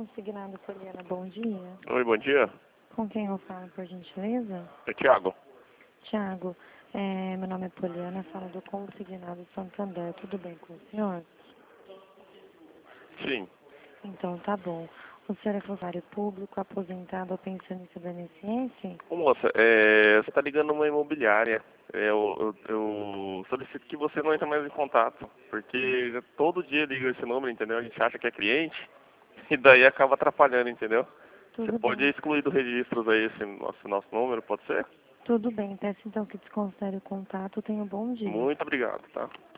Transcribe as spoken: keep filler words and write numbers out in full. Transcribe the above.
Consignado Poliana, bom dia. Oi, bom dia. Com quem eu falo, por gentileza? É Thiago. Tiago, é, meu nome é Poliana, falo do Consignado Santander. Tudo bem com o senhor? Sim. Então tá bom. O senhor é funcionário público, aposentado ou pensionista do I N S S? Ô, moça, é, você está ligando uma imobiliária. É, eu, eu, eu solicito que você não entre mais em contato, porque todo dia liga esse número, entendeu? A gente acha que é cliente e daí acaba atrapalhando, entendeu? Você Tudo pode bem. excluir do registro aí esse nosso, nosso número, pode ser? Tudo bem. Peço então que desconsidere o contato. Tenha um bom dia. Muito obrigado, tá?